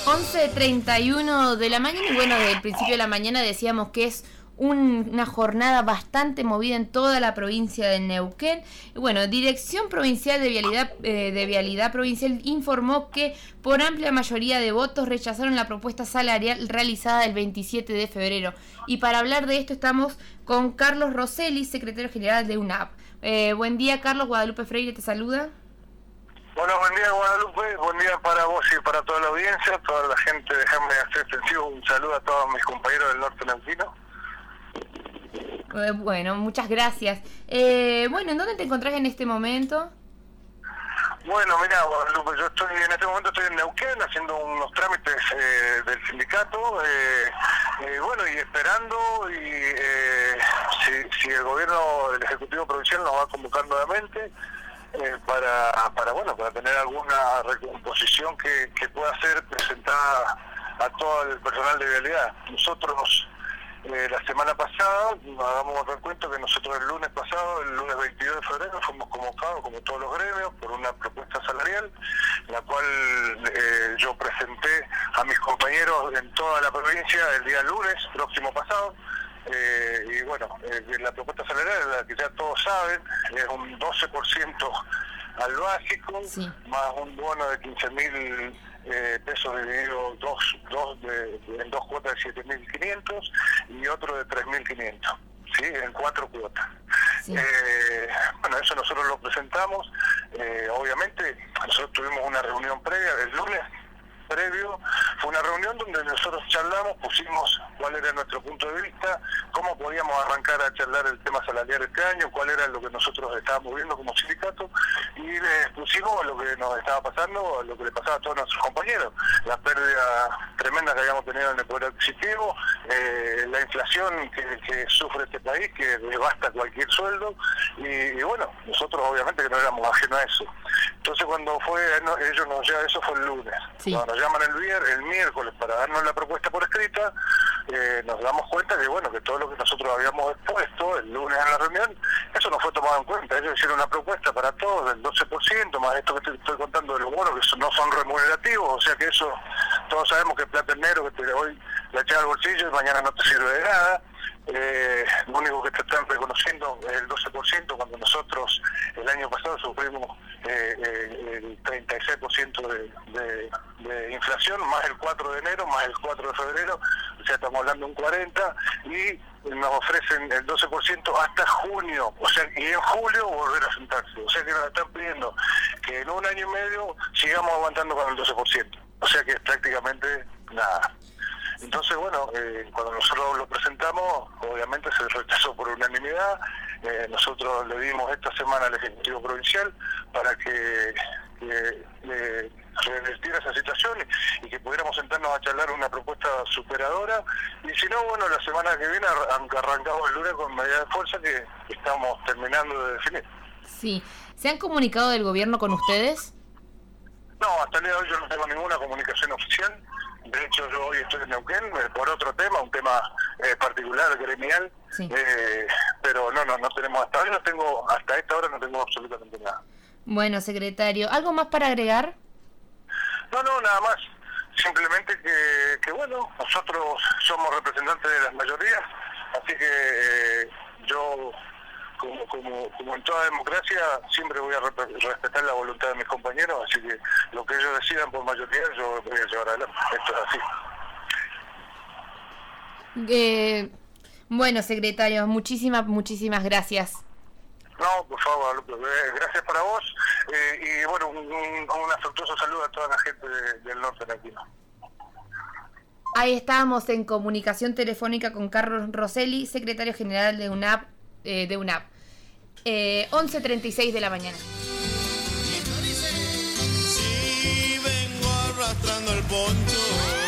11:31 de la mañana y bueno, desde el principio de la mañana decíamos que es una jornada bastante movida en toda la provincia de Neuquén. Y bueno, Dirección Provincial de Vialidad Provincial informó que por amplia mayoría de votos rechazaron la propuesta salarial realizada el 27 de febrero. Y para hablar de esto estamos con Carlos Rosselli, secretario general de UNAP. Buen día, Carlos. Guadalupe Freire te saluda. Bueno, buen día, Guadalupe, buen día para vos y para toda la audiencia, toda la gente. Déjame hacer extensivo un saludo a todos mis compañeros del norte neuquino. Bueno, muchas gracias. Bueno, ¿en dónde te encontrás en este momento? Bueno, mira, Guadalupe, yo en este momento estoy en Neuquén haciendo unos trámites del sindicato, bueno, y esperando si el gobierno, el Ejecutivo Provincial nos va a convocar nuevamente para tener alguna recomposición que pueda ser presentada a todo el personal de vialidad. Nosotros la semana pasada, hagamos un recuento que nosotros el lunes pasado, el lunes 22 de febrero, fuimos convocados como todos los gremios por una propuesta salarial, la cual yo presenté a mis compañeros en toda la provincia el día lunes próximo pasado. Y bueno, la propuesta salarial, la que ya todos saben, es un 12% al básico, sí, más un bono de 15.000 pesos dividido en dos cuotas de 7.500 y otro de 3.500, ¿sí? En 4 cuotas. Sí. Bueno, eso nosotros lo presentamos. Obviamente, nosotros tuvimos una reunión previa el lunes. Fue una reunión donde nosotros charlamos, pusimos cuál era nuestro punto de vista, cómo podíamos arrancar a charlar el tema salarial este año, cuál era lo que nosotros estábamos viendo como sindicato, y pusimos lo que nos estaba pasando, lo que le pasaba a todos nuestros compañeros, la pérdida tremenda que habíamos tenido en el poder adquisitivo, la inflación que sufre este país, que devasta cualquier sueldo, y bueno, nosotros obviamente que no éramos ajenos a eso. Entonces cuando ellos nos llevan, eso fue el lunes, sí, cuando nos llaman el miércoles para darnos la propuesta por escrita, nos damos cuenta que bueno, que todo lo que nosotros habíamos expuesto el lunes en la reunión, eso no fue tomado en cuenta. Ellos hicieron una propuesta para todos del 12%, más esto que te estoy contando de los bonos, que no son remunerativos, o sea que eso, todos sabemos que es plata en negro, que hoy la echas al bolsillo y mañana no te sirve de nada. Lo único que te están reconociendo es el 12%, cuando nosotros el año pasado sufrimos el 36% de inflación, más el 4 de enero, más el 4 de febrero, o sea, estamos hablando de un 40%, y nos ofrecen el 12% hasta junio, o sea, y en julio volver a sentarse, o sea que nos están pidiendo que en un año y medio sigamos aguantando con el 12%, o sea que es prácticamente nada. Entonces, bueno, cuando nosotros lo presentamos, obviamente se rechazó por unanimidad. Nosotros le dimos esta semana al Ejecutivo Provincial para que revertiera esa situación y que pudiéramos sentarnos a charlar una propuesta superadora. Y si no, bueno, la semana que viene arrancamos el lunes con medida de fuerza que estamos terminando de definir. Sí. ¿Se han comunicado del gobierno con ustedes? No, hasta el día de hoy yo no tengo ninguna comunicación oficial. De hecho, yo hoy estoy en Neuquén por otro tema, un tema particular, gremial, sí, pero no tenemos, hasta esta hora no tengo absolutamente nada. Bueno, secretario, ¿algo más para agregar? No, nada más. Simplemente que bueno, nosotros somos representantes de las mayorías, así que yo, como en toda democracia, siempre voy a respetar la voluntad de mis compañeros, así que lo que ellos decidan por mayoría, yo voy a llevar adelante. Esto es así. Bueno, secretario, muchísimas gracias. No, por favor, gracias para vos, y bueno, un afectuoso saludo a toda la gente del norte neuquino. Ahí estábamos en comunicación telefónica con Carlos Rosselli, secretario general de UNAP. 11:36 de la mañana. Si vengo arrastrando el poncho.